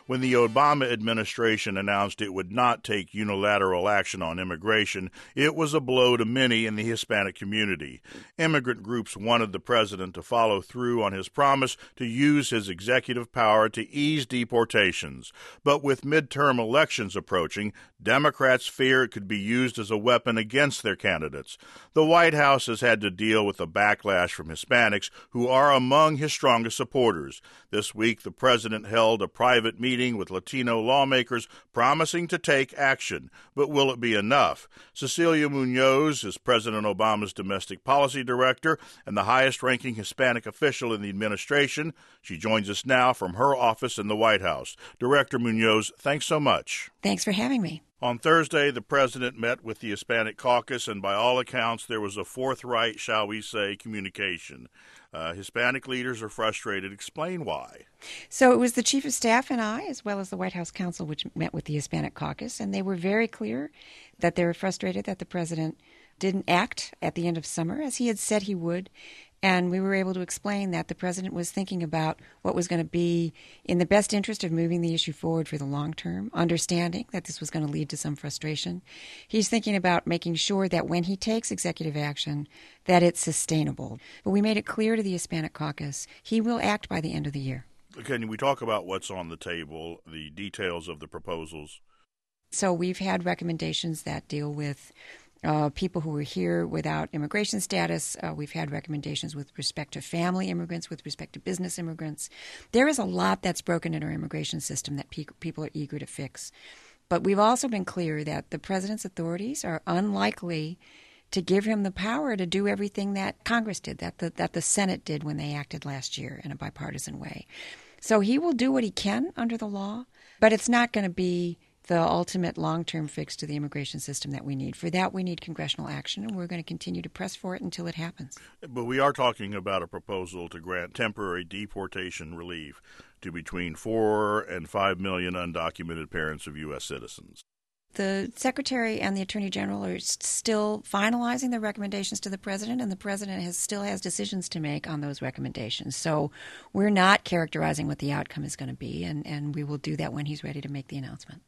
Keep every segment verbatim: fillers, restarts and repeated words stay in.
When the Obama administration announced it would not take unilateral action on immigration, it was a blow to many in the Hispanic community. Immigrant groups wanted the president to follow through on his promise to use his executive power to ease deportations. But with midterm elections approaching, Democrats fear it could be used as a weapon against their candidates. The White House has had to deal with a backlash from Hispanics, who are among his strongest supporters. This week, the president held a private meeting with Latino lawmakers promising to take action. But will it be enough? Cecilia Munoz is President Obama's domestic policy director and the highest-ranking Hispanic official in the administration. She joins us now from her office in the White House. Director Munoz, thanks so much. Thanks for having me. On Thursday, the president met with the Hispanic caucus, and by all accounts, there was a forthright, shall we say, communication. Uh, Hispanic leaders are frustrated. Explain why. So it was the chief of staff and I, as well as the White House counsel, which met with the Hispanic caucus, and they were very clear that they were frustrated that the president didn't act at the end of summer, as he had said he would. And we were able to explain that the president was thinking about what was going to be in the best interest of moving the issue forward for the long term, understanding that this was going to lead to some frustration. He's thinking about making sure that when he takes executive action, that it's sustainable. But we made it clear to the Hispanic caucus he will act by the end of the year. Can we talk about what's on the table, the details of the proposals? So we've had recommendations that deal with Uh, people who were here without immigration status. Uh, we've had recommendations with respect to family immigrants, with respect to business immigrants. There is a lot that's broken in our immigration system that pe- people are eager to fix. But we've also been clear that the president's authorities are unlikely to give him the power to do everything that Congress did, that the, that the Senate did when they acted last year in a bipartisan way. So he will do what he can under the law, but it's not going to be the ultimate long-term fix to the immigration system that we need. For that, we need congressional action, and we're going to continue to press for it until it happens. But we are talking about a proposal to grant temporary deportation relief to between four and five million undocumented parents of U S citizens. The Secretary and the Attorney General are still finalizing the recommendations to the President, and the President has, still has decisions to make on those recommendations. So we're not characterizing what the outcome is going to be, and, and we will do that when he's ready to make the announcement.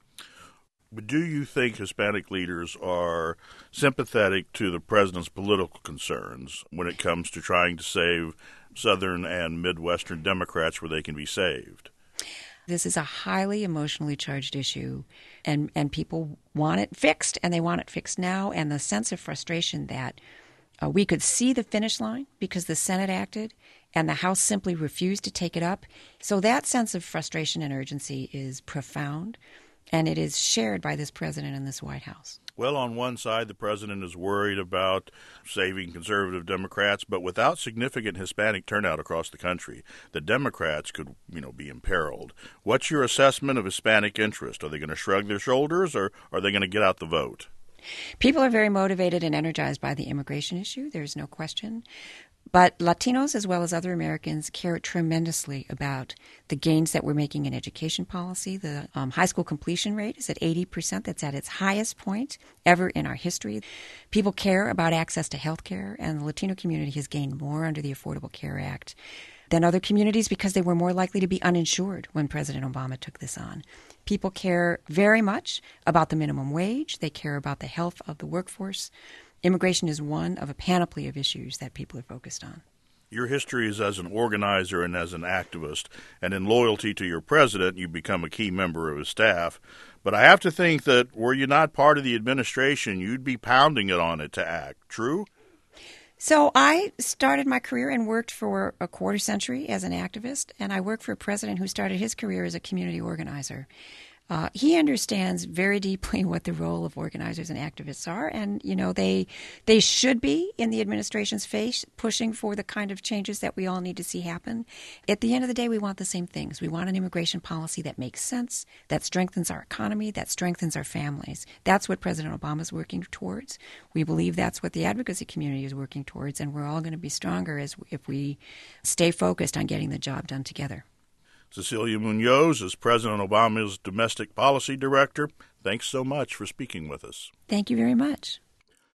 But do you think Hispanic leaders are sympathetic to the president's political concerns when it comes to trying to save Southern and Midwestern Democrats where they can be saved? This is a highly emotionally charged issue, and, and people want it fixed, and they want it fixed now. And the sense of frustration that uh, we could see the finish line because the Senate acted and the House simply refused to take it up. So that sense of frustration and urgency is profound. And it is shared by this president and this White House. Well, on one side, the president is worried about saving conservative Democrats, but without significant Hispanic turnout across the country, the Democrats could, you know, be imperiled. What's your assessment of Hispanic interest? Are they going to shrug their shoulders, or are they going to get out the vote? People are very motivated and energized by the immigration issue. There's no question. But Latinos, as well as other Americans, care tremendously about the gains that we're making in education policy. The um, high school completion rate is at eighty percent. That's at its highest point ever in our history. People care about access to health care, and the Latino community has gained more under the Affordable Care Act than other communities because they were more likely to be uninsured when President Obama took this on. People care very much about the minimum wage. They care about the health of the workforce. Immigration is one of a panoply of issues that people are focused on. Your history is as an organizer and as an activist, and in loyalty to your president, you become a key member of his staff. But I have to think that were you not part of the administration, you'd be pounding it on it to act. True? So I started my career and worked for a quarter century as an activist, and I worked for a president who started his career as a community organizer. Uh, he understands very deeply what the role of organizers and activists are, and you know they they should be in the administration's face, pushing for the kind of changes that we all need to see happen. At the end of the day, we want the same things. We want an immigration policy that makes sense, that strengthens our economy, that strengthens our families. That's what President Obama is working towards. We believe that's what the advocacy community is working towards, and we're all going to be stronger as if we stay focused on getting the job done together. Cecilia Munoz is President Obama's Domestic Policy Director. Thanks so much for speaking with us. Thank you very much.